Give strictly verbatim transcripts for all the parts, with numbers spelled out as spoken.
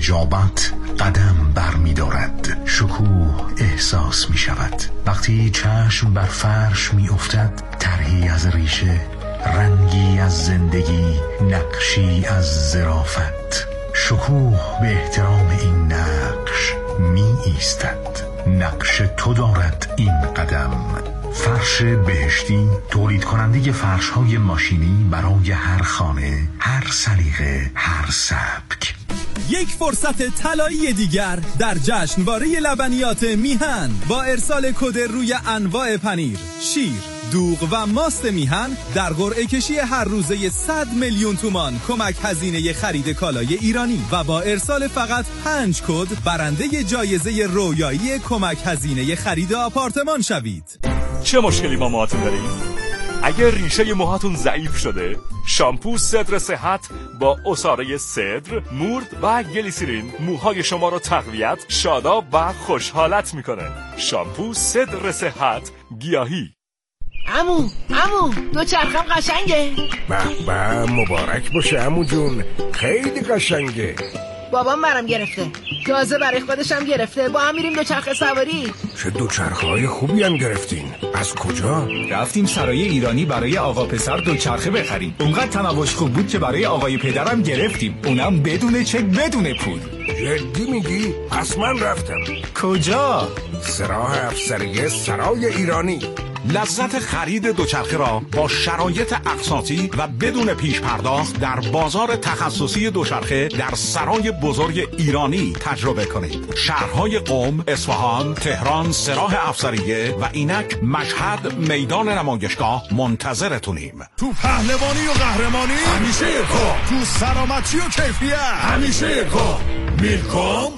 نجابت قدم بر می دارد. شکوه احساس می شود وقتی چشم بر فرش می افتد. طرحی از ریشه، رنگی از زندگی، نقشی از ظرافت. شکوه به احترام این نقش می ایستد. نقش تو دارد این قدم. فرش بهشتی، تولید کننده فرش های ماشینی برای هر خانه، هر سلیقه، هر سبک. یک فرصت طلایی دیگر در جشنواره لبنیات میهن با ارسال کد روی انواع پنیر، شیر، دوغ و ماست میهن در قرعه کشی هر روزه صد میلیون تومان کمک هزینه خرید کالای ایرانی و با ارسال فقط پنج کد برنده جایزه رویایی کمک هزینه خرید آپارتمان شوید. چه مشکلی با موهاتون داریم؟ اگر ریشه موهاتون ضعیف شده، شامپو صدر صحت با عصاره صدر، مورد و گلیسرین موهای شما رو تقویت، شاداب و خوشحالت میکنه. شامپو صدر صحت گیاهی. عمو عمو دو چرخم قشنگه. به به مبارک باشه عمو جون، خیلی قشنگه. بابام برام گرفته، تازه برای خودشم گرفته. با هم میریم دوچرخه سواری. چه دوچرخه‌های خوبی هم گرفتین. از کجا؟ رفتیم سرای ایرانی برای آقا پسر دوچرخه بخریم. اونقدر تنوعش خوب بود که برای آقای پدرم گرفتیم، اونم بدون چک بدون پول. جدی میگی؟ پس من رفتم. کجا؟ سراح افسریه سرای ایرانی. لذت خرید دوچرخه را با شرایط اقساطی و بدون پیش پرداخت در بازار تخصصی دوچرخه در سرای بزرگ ایرانی تجربه کنید. شهرهای قم، اصفهان، تهران، سراح افسریه و اینک مشهد میدان نمایشگاه منتظرتونیم. تو پهلوانی و قهرمانی همیشه یکو، تو سلامتی و کیفیت همیشه یکو. میلکوم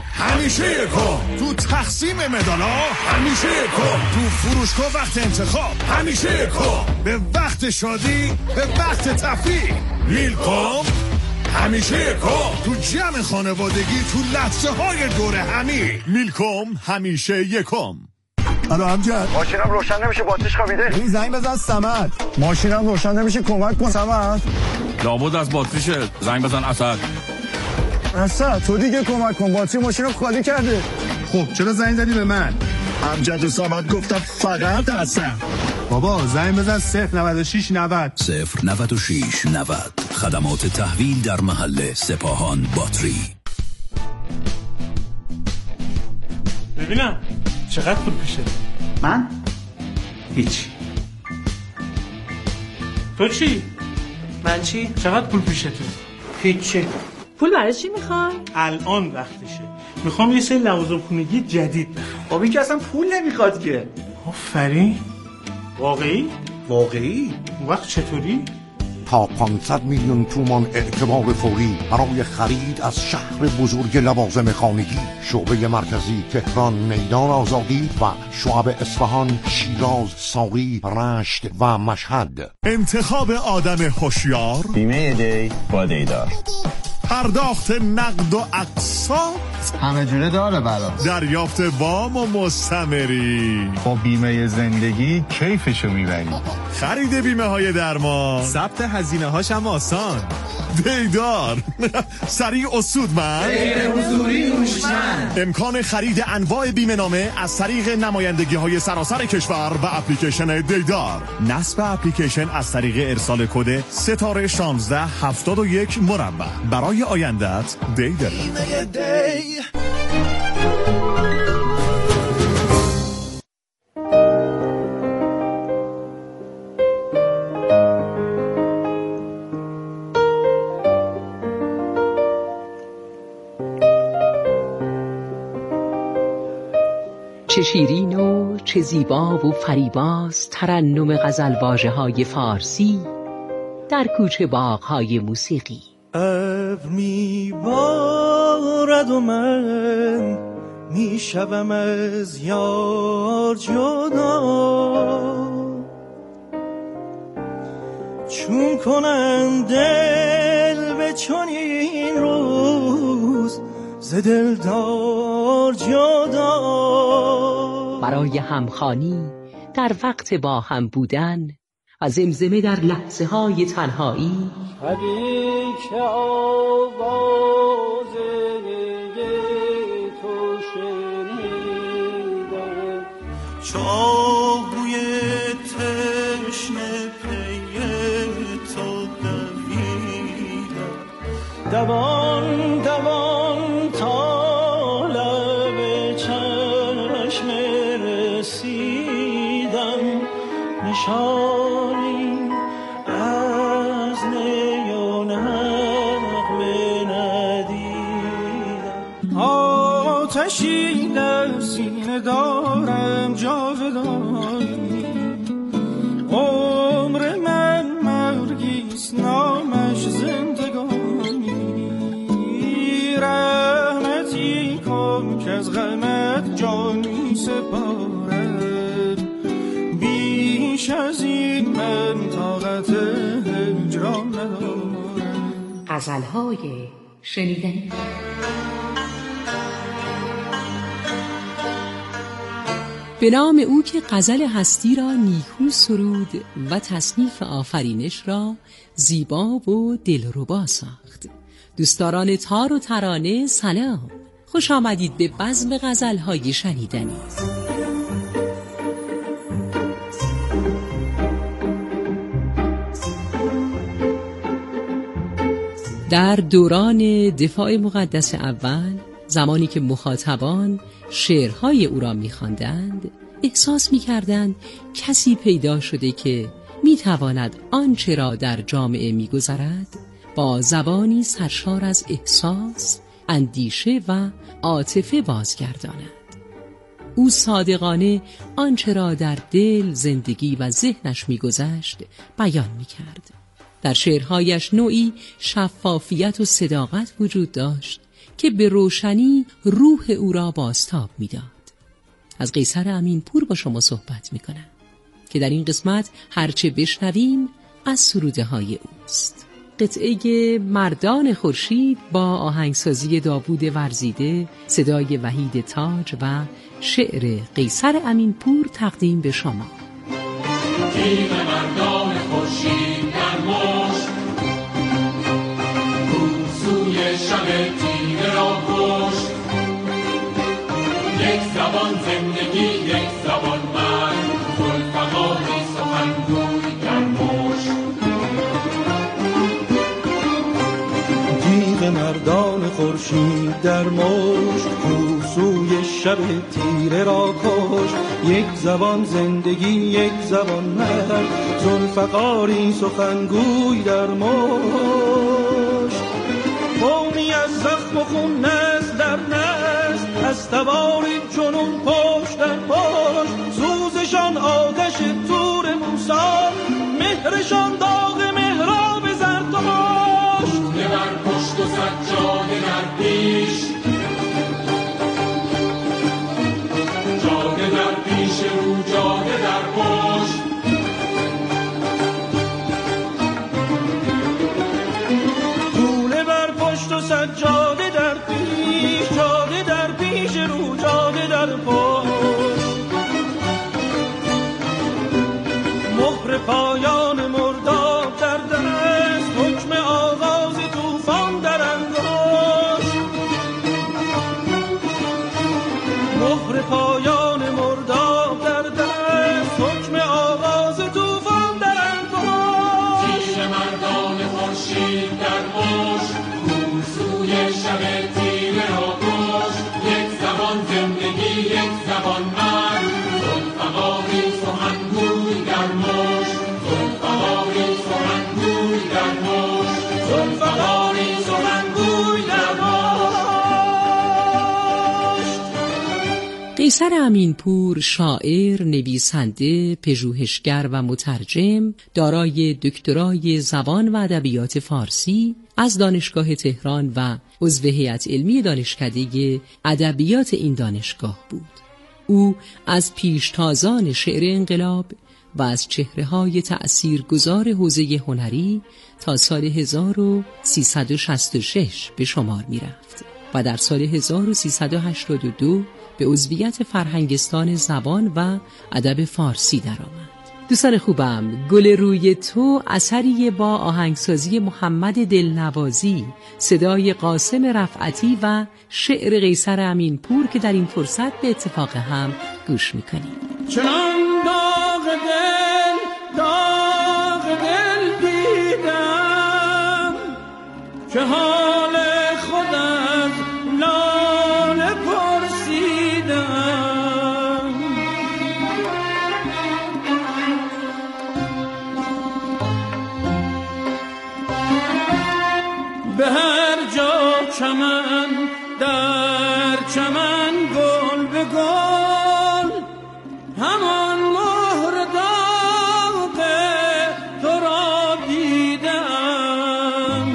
همیشه یکو، تو تقسیم مدالا همیشه یکو، تو فروشگاه وقت انتخاب همیشه یکو، به وقت شادی، به وقت تفریح میلکوم همیشه یکو، تو جمع خانوادگی، تو لحظه های دور همی میلکوم همیشه یکم. الو امجد، ماشینم روشن نمیشه، باتریش خوابیده. این زنگ بزن صمد. ماشینم روشن نمیشه، کمک کن صمد. لابد از باتریشه، زنگ بزن اسد. اسد تو دیگه کمک کن، باتری ماشینم خالی کرده. خب چرا زنگ زدی به من؟ امجد و صمد گفتم فقط اسد. بابا زنگ بزن صفر نود و شش نود صفر نود و شش نود. خدمات تحویل در محل سپاهان باتری. ببینم چقدر پول پیشه؟ من؟ هیچ. تو چی؟ من چی؟ چقدر پول پیشه تو؟ هیچی. پول برای چی میخوای؟ الان وقتشه، میخوام یه سری لوازم خونگی جدید بخرم. خب این که اصلا پول نمیخواد که. آفرین. واقعی؟ واقعی؟ اون وقت چطوری؟ تا پانصد میلیون تومان اعتبار فوری برای خرید از شهر بزرگ لوازم خانگی. شعبه مرکزی تهران، میدان آزادی و شعب اصفهان، شیراز، ساقی، رشت و مشهد. انتخاب آدم هوشیار، بیمه دی با دیدار، پرداخت نقد و اقساط همه جوره داره برا، دریافت وام و مستمری. با بیمه زندگی کیفشو میبری. خرید بیمه های درمان، ثبت هزینه هاش هم آسان. دیدار سریع و سودمند، غیر حضوری هوشمند. امکان خرید انواع بیمه نامه از طریق نمایندگی های سراسر کشور و اپلیکیشن دیدار. نصب اپلیکیشن از طریق ارسال کد ستاره شانزده هفتاد و یک مربع. برای آیندت دیدار. چه شیرین و چه زیبا و فریباست ترنم غزل های فارسی در کوچه باغ‌های موسیقی. ابر میبارد و من میشوم از یار جدا، چون کنم دل به چنین روز ز دلدار جدا. برای همخوانی در وقت با هم بودن و زمزمه در لحظه های تنهایی. شبی که آواز آتشی در سینه دارم جاودانی، عمر من مرگیست نامش زندگانی، رحمتی کن که از غمت جان می سپارم، بیش از این من طاقت هجران ندارم. غزل‌های شنیدنی. به نام او که غزل هستی را نیکو سرود و تصنیف آفرینش را زیبا و دلربا ساخت. دوستداران تار و ترانه سلام، خوش آمدید به بزم غزل‌های شنیدنی. در دوران دفاع مقدس اول، زمانی که مخاطبان شعرهای او را می‌خواندند، احساس می‌کردند کسی پیدا شده که می‌تواند آنچه را در جامعه می‌گذرد با زبانی سرشار از احساس، اندیشه و عاطفه بازگرداند. او صادقانه آنچه را در دل، زندگی و ذهنش می‌گذشت بیان می‌کرد. در شعرهایش نوعی شفافیت و صداقت وجود داشت که به روشنی روح او را بازتاب می‌داد. از قیصر امینپور با شما صحبت می‌کنم که در این قسمت هرچه بشنویم از سروده های اوست. قطعه مردان خورشید با آهنگسازی داوود ورزیده، صدای وحید تاج و شعر قیصر امینپور تقدیم به شما. تیم مردان خورشید در مشت، سوی شب تیره را کشت، یک زبان زندگی یک زبان مرگ، ذوالفقاری سخنگوی در مشت. تیغ مردان خورشید در مشت، سوی شب تیره را کشت، یک زبان زندگی یک زبان مرگ، ذوالفقاری سخنگوی در مشت. قومی از زخم و خون نسل در نسل، از تواری جنون پشت در پشت، سوزشان آتش تور موسی، مهرشان داغ مهراب زرتشت. روده بر پشت و سجاده در پیش، جاده در پیش رو جاده در پشت. روده بر پشت و سجاده در پیش، جاده در پیش رو جاده در پشت. مهر پایان مرداب در دست، حکم آغاز طوفان در انگشت. مهر پایان مرداب در دست، حکم آغاز طوفان در انگشت. تیر مردان خورشید در مشت، سوی شب تیره را کشت، یک زبان زندگی یک زبان مرگ، ذوالفقاری سخنگوی در مشت، ذوالفقاری سخنگوی در مشت، ذوالفقاری سخنگوی در مشت. قیصر امینپور شاعر، نویسنده، پژوهشگر و مترجم، دارای دکترای زبان و ادبیات فارسی از دانشگاه تهران و عضو هیئت علمی دانشکده ادبیات این دانشگاه بود. او از پیشتازان شعر انقلاب و از چهره‌های تأثیرگذار حوزه هنری تا سال هزار و سیصد و شصت و شش به شمار می‌رفت و در سال هزار و سیصد و هشتاد و دو به عضویت فرهنگستان زبان و ادب فارسی درآمد. دوستان خوبم، گل روی تو اثری با آهنگسازی محمد دلنوازی، صدای قاسم رفعتی و شعر قیصر امینپور که در این فرصت به اتفاق هم گوش میکنیم. چنان داغ دل داغ دل دیدم که حال خود از لاله پرسیدم، به هر جا چمن در چمن به گل همان مهر داغ تو را دیدم.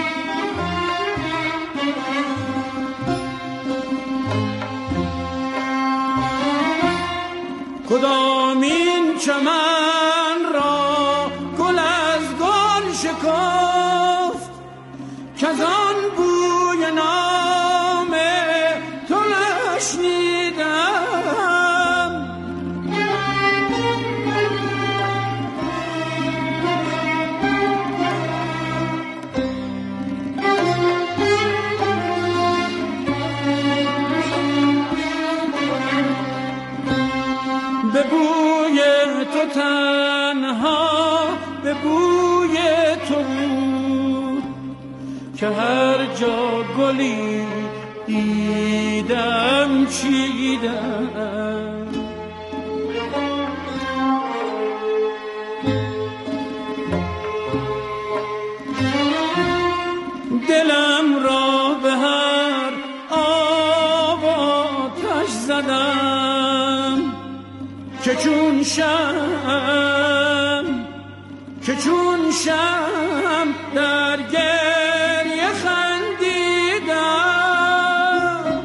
کدامین چمن را گل از گل شکفت که از آن بوی نام تو نشنیدم. به بوی تو تنها به بوی تو بود که هر جا گلی دیدم چیدم. دلم را به هر آب آتش زدم که چون شم که چون شم در گریه خندیدم.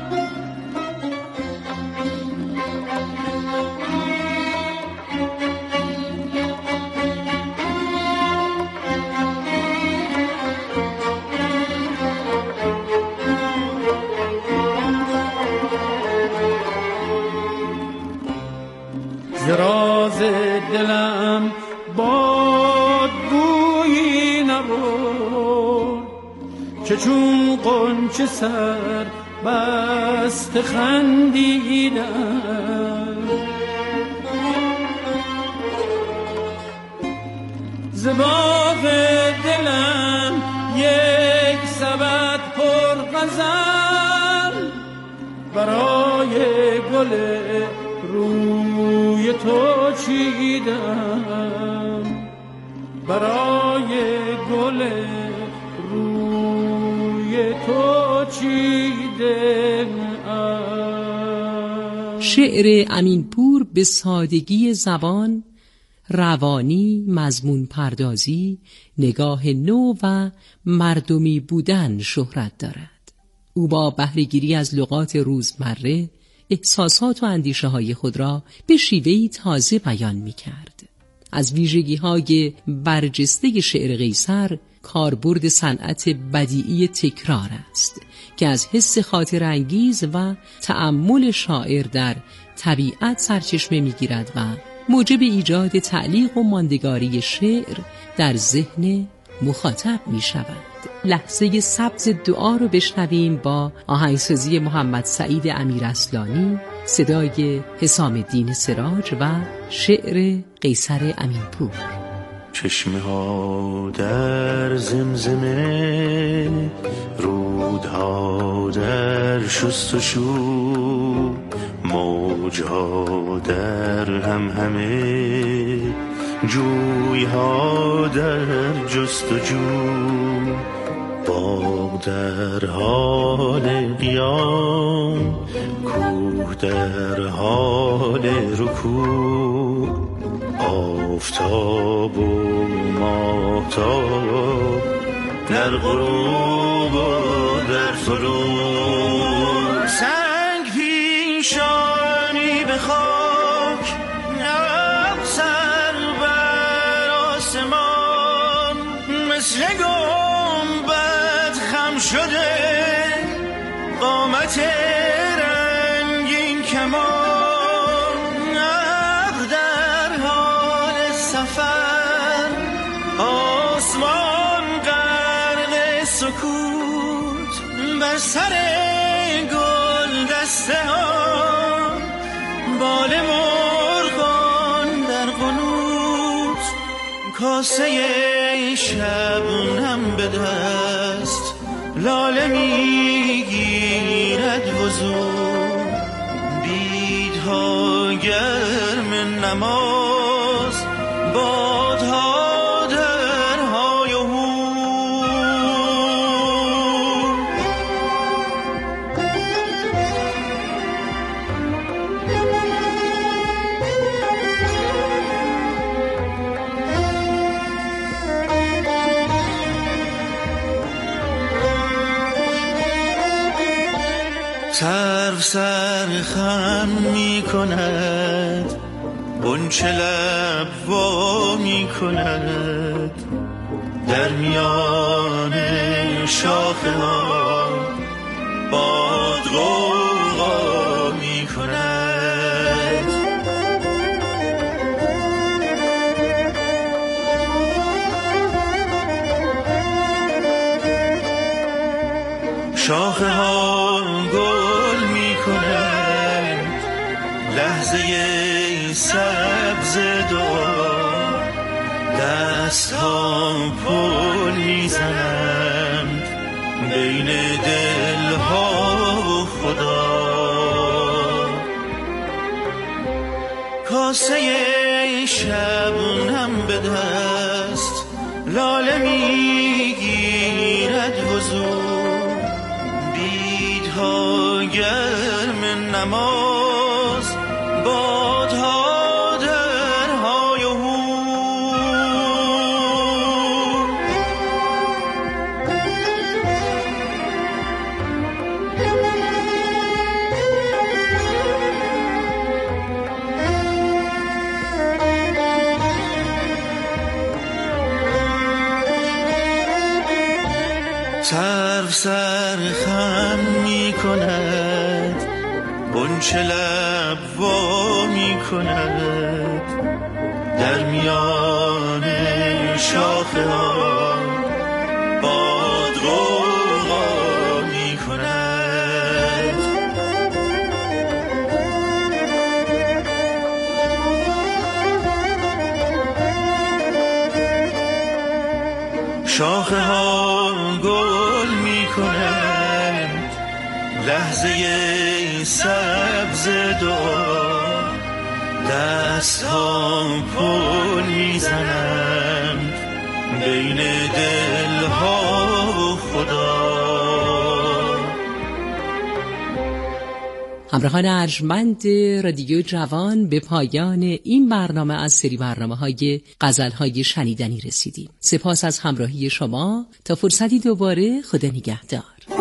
ز راز دلم باد بویی نبرد که چون غنچه سر بست خندیدم. ز باغ دلم یک سبد پر غزل برای گل روی تو چیدم. برای گل روی تو چیدم. شعر امینپور به سادگی زبان، روانی، مضمون پردازی، نگاه نو و مردمی بودن شهرت دارد. او با بهره‌گیری از لغات روزمره احساسات و اندیشه های خود را به شیوهی تازه بیان می کرد. از ویژگی های برجسته شعر قیصر کاربرد صنعت بدیعی تکرار است که از حس خاطر انگیز و تأمل شاعر در طبیعت سرچشمه می گیرد و موجب ایجاد تعلیق و ماندگاری شعر در ذهن مخاطب می شود. لحظه سبز دعا رو بشنویم با آهنگسازی محمد سعید امیراصلانی، صدای حسام الدین سراج و شعر قیصر امینپور. چشمه ها در زمزمه، رودها در شست و شو، موجها در همهمه، جویها در جستجو، باغ در حال قیام، کوه در حال رکوع، آفتاب و ماهتاب در غروب و در طلوع، سنگ پیشانی به خاک، سر بر آسمان، مثل گنبد خم شده قامت رنگین کمان، ابر در حال سفر، آسمان غرق سکوت، بر سر گل دسته ها، بال مرغان در قنوت، کاسه شبنم به دست، لاله میگیرد وضو، بیدها گرم نماز، بادها در های و هو. سرو سر خم می کند غنچه لب وا می کند در میان شاخه ها باد غوغا می کند شاخه ها گل می کند لحظه سبز دعا دست ها پل می زنند بین دل ها و خدا کاسه شبنم به دست لاله می گیرد حضور بیدها گرم نماز بادها در های و هور سرو سر خم می کند غنچه لب وا می کند در میان شاخه ها باد غوغا می کند شاخه ها گل می کند لحظه سبز دعا دست ها پل می زنند بین دل ها و خدا همراهان ارجمند رادیو جوان به پایان این برنامه از سری برنامه های غزل های شنیدنی رسیدیم. سپاس از همراهی شما. تا فرصتی دوباره، خدا نگهدار.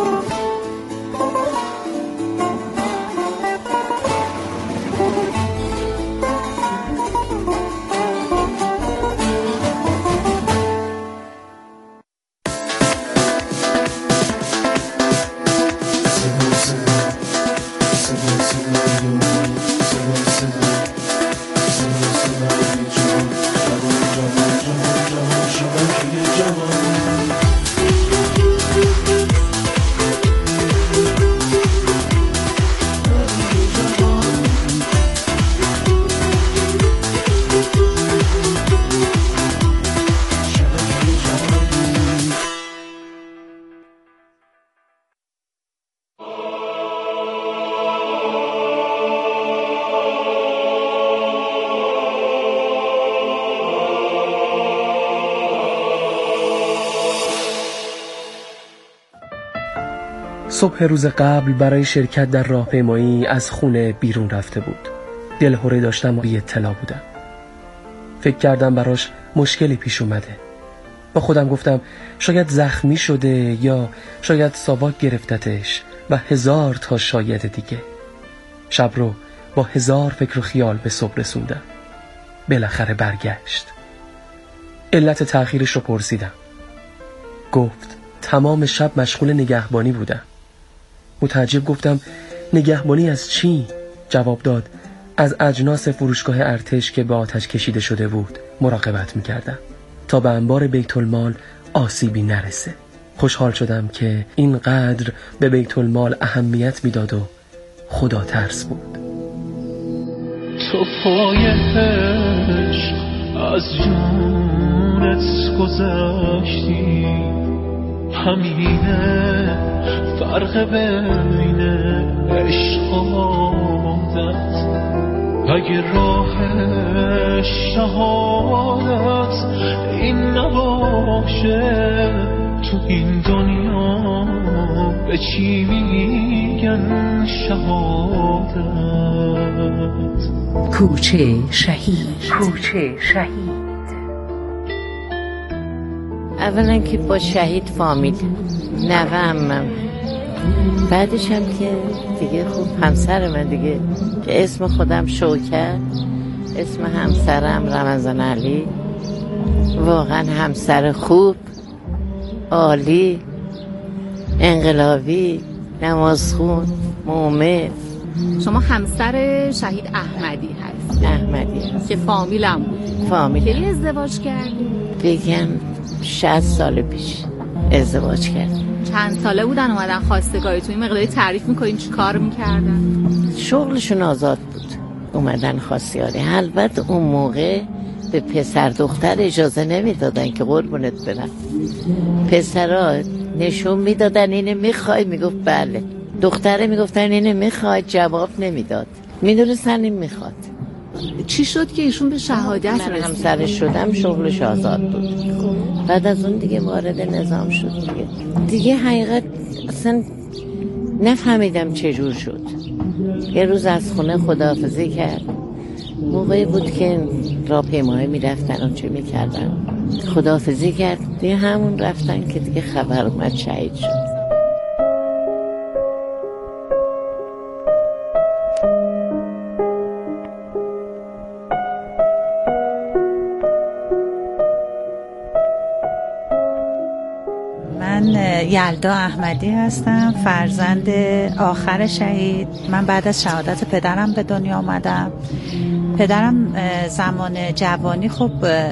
صبح روز قبل برای شرکت در راهپیمایی از خونه بیرون رفته بود. دلهره داشتم و بی اطلاع بودم. فکر کردم براش مشکلی پیش اومده. با خودم گفتم شاید زخمی شده یا شاید ساواک گرفتتش و هزار تا شاید دیگه. شب رو با هزار فکر و خیال به صبح رسوندم. بالاخره برگشت. علت تأخیرش رو پرسیدم. گفت تمام شب مشغول نگهبانی بودم. متعجب گفتم نگهبانی از چی؟ جواب داد از اجناس فروشگاه ارتش که به آتش کشیده شده بود مراقبت میکردم تا به انبار بیت المال آسیبی نرسه. خوشحال شدم که اینقدر به بیت المال اهمیت میداد و خدا ترس بود. تو پای عشق از جونت گذشتی، همینه فرق بین عشق و عادت. اگه راه شهادت این نباشه، تو این دنیا به چی میگن شهادت؟ کوچه شهید. کوچه شهید. اولا که با شهید فامیل نوه امم بعدش هم که دیگه خوب همسر من دیگه که اسم خودم شوکت، اسم همسرم رمضان علی، واقعا همسر خوب، عالی، انقلابی، نمازخون، مومن. شما همسر شهید احمدی هست؟ احمدی هست که فامیلم بود. فامیل. کی ازدواج کردی؟ بگم شصت سال پیش ازدواج کردم. چند ساله بودن اومدن خواستگاری؟ تو این مقداری تعریف میکنین چی کار میکردن؟ شغلشون آزاد بود، اومدن خواستگاری. البته اون موقع به پسر دختر اجازه نمیدادن که قربونت برن. پسرها نشون میدادن اینه میخوای، میگفت بله. دختره میگفتن اینه میخوای، جواب نمیداد. میدونستن این میخواد. چی شد که ایشون به شهادت رسید؟ من همسرش شدم، شغلش آزاد بود. بعد از اون دیگه وارد نظام شد دیگه. دیگه حقیقت اصلا نفهمیدم چجور شد. یه روز از خونه خداحافظی کرد. موقعی بود که راهپیمایی میرفتن و چه میکردن. خداحافظی کرد دیگه، همون رفتن که دیگه خبر اومد شهید شد. یلدا احمدی هستم، فرزند آخر شهید. من بعد از شهادت پدرم به دنیا آمدم. پدرم زمان جوانی خب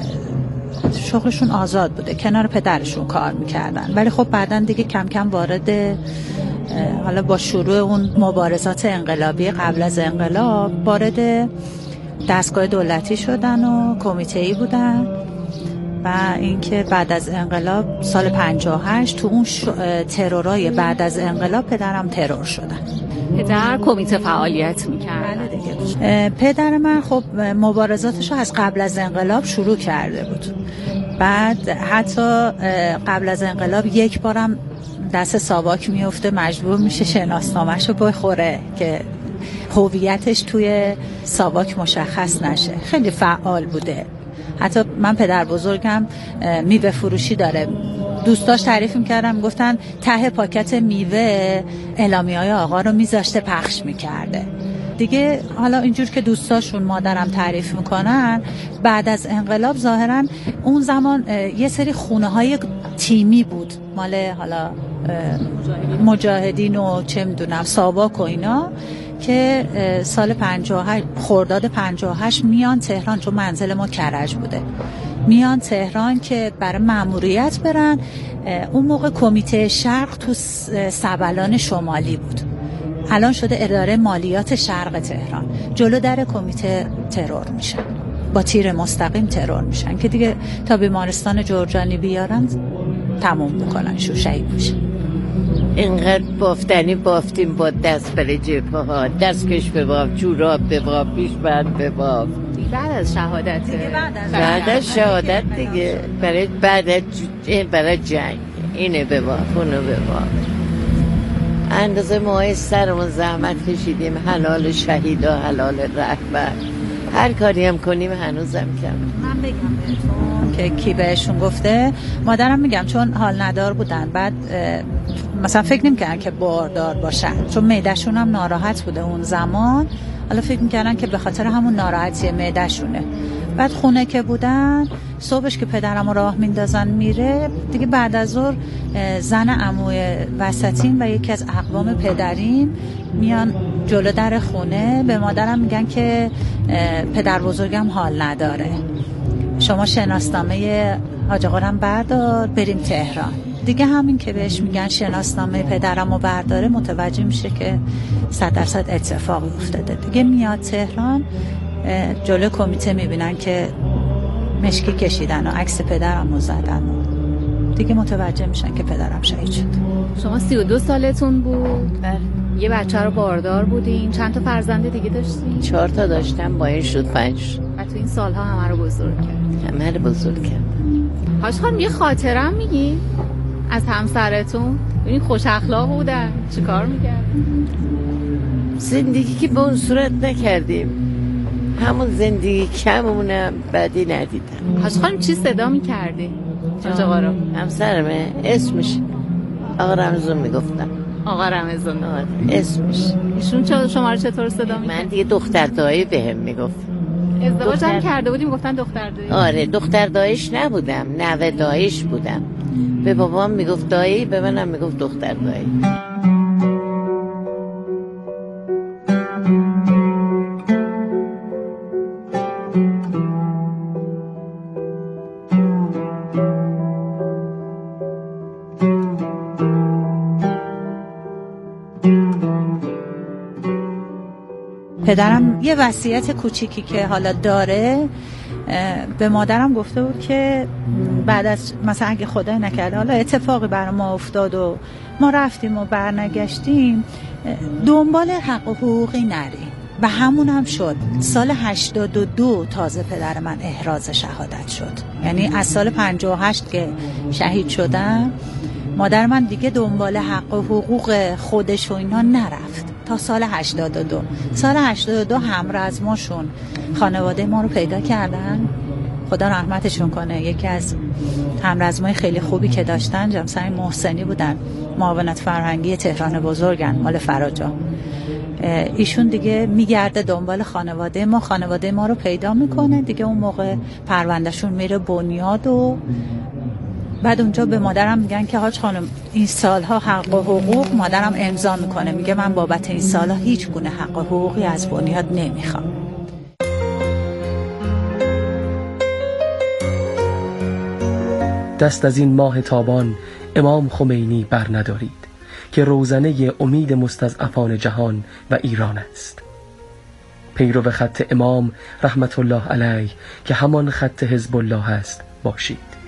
شغلشون آزاد بوده، کنار پدرشون کار میکردن، ولی خب بعدن دیگه کم کم وارد، حالا با شروع اون مبارزات انقلابی قبل از انقلاب، وارد دستگاه دولتی شدن و کمیته‌ای بودن. و اینکه بعد از انقلاب سال پنجاه و هشت تو اون ترورای بعد از انقلاب پدرم ترور شدن. پدر کمیته فعالیت میکرد دیگه. پدر من خب مبارزاتش رو از قبل از انقلاب شروع کرده بود. بعد حتی قبل از انقلاب یک بارم دست ساواک میفته، مجبور میشه شناسنامه‌شو بخوره که هویتش توی ساواک مشخص نشه. خیلی فعال بوده. حتی من پدر بزرگم میوه فروشی داره، دوستاش تعریف میکردم، گفتن ته پاکت میوه اعلامیه‌های آقا رو میذاشته پخش میکرده دیگه. حالا اینجور که دوستاشون مادرم تعریف میکنن، بعد از انقلاب ظاهرا اون زمان یه سری خونه های تیمی بود مال حالا مجاهدین و چه میدونم ساواک و اینا، که سال پنجاه و هشت خرداد پنجاه و هشت میان تهران، چون منزل ما کرج بوده، میان تهران که برای مأموریت برن. اون موقع کمیته شرق تو سبلان شمالی بود، الان شده اداره مالیات شرق تهران. جلو در کمیته ترور میشن، با تیر مستقیم ترور میشن که دیگه تا بیمارستان جرجانی بیارن تموم میکنن، شو شهید میشن. اینقدر بافتنی بافتیم با دست بر جبهه ها، دستکش بباف، جوراب بباف، پیش بند بباف. بعد از شهادت بعد از شهادت دیگه برای بعد از برای جنگ اینه بباف، اونو بباف. اندازه ماهای سرمون زحمت کشیدیم، حلال شهیدا، حلال رهبر، هر کاری هم کنیم هنوزم کم. من بگم بهتون که کی بهشون گفته؟ مادرم میگم چون حال ندار بودن، بعد مثلا فکر نمی‌کردن که باردار باشن، چون معده‌شون هم ناراحت بوده اون زمان. حالا فکر می‌کردن که به خاطر همون ناراحتی معده‌شونه. بعد خونه که بودن، صبحش که پدرم راه میندازن میره دیگه، بعد از ظهر زن عموی وسطین و یکی از اقوام پدریم میان جلو در خونه، به مادرم میگن که پدر بزرگم حال نداره، شما شناسنامه حاج آقا رو بردار بریم تهران. دیگه همین که بهش میگن شناسنامه پدرم رو برداره، متوجه میشه که صد درصد اتفاقی افتاده. دیگه میاد تهران، جلو کمیته میبینن که مشکی کشیدن و عکس پدرم رو زدن و دیگه متوجه میشن که پدرم شهید شد. شما سی و دو سالتون بود؟ بله. یه بچه رو باردار بودین؟ چند تا فرزند دیگه داشتین؟ چهار تا داشتم، با این شد پنج. و تو این سالها همه رو بزرگ کرد؟ همه رو بزرگ کرد. حاج خانم یه خاطرم میگی از همسرتون؟ ببین خوش اخلاق بودن، چی کار میکردن؟ زندگی که به اون صورت نکردیم، همون زندگی کمونم بدی ندیدم. حاج خانم چی صدا میکردی؟ حاج آقا رو؟ همسرمه اسمش آقا رمزون میگفتم. آقا رمضان. آره اسمش. ایشون چه شما رو چطور صدا می‌کنه؟ من دیگه دختر دایی بهم میگفت. ازدواج هم کرده بودیم گفتن دختر دایی. آره دختر داییش نبودم، نوه داییش بودم. به بابام میگفت دایی، به منم میگفت دختر دایی. پدرم یه وصیت کوچیکی که حالا داره به مادرم گفته بود که بعد از مثلا اگه خدای نکرده حالا اتفاقی برای ما افتاد و ما رفتیم و برنگشتیم، دنبال حق و حقوقی نریم. و همون هم شد. سال هشتاد و دو تازه پدر من احراز شهادت شد، یعنی از سال پنجاه و هشت که شهید شدم مادر من دیگه دنبال حق و حقوق خودش و اینا نرفت تا سال هشتاد و دو. سال هشتاد و دو همرزماشون خانواده ما رو پیدا کردن، خدا رحمتشون کنه. یکی از همرزمای خیلی خوبی که داشتن جمسای محسنی بودن، معاونت فرهنگی تهران بزرگن، مال فراجا. ایشون دیگه میگرده دنبال خانواده ما، خانواده ما رو پیدا میکنه دیگه. اون موقع پروندهشون میره بنیاد و بعد اونجا به مادرم میگن که حاج خانم این سالها حق و حقوق. مادرم امضا میکنه میگه من بابت این سالها هیچ گونه حق و حقوقی از بنیاد نمیخوام. دست از این ماه تابان امام خمینی بر ندارید که روزنه امید مستضعفان جهان و ایران است. پیرو خط امام رحمت الله علیه که همان خط حزب الله است باشید.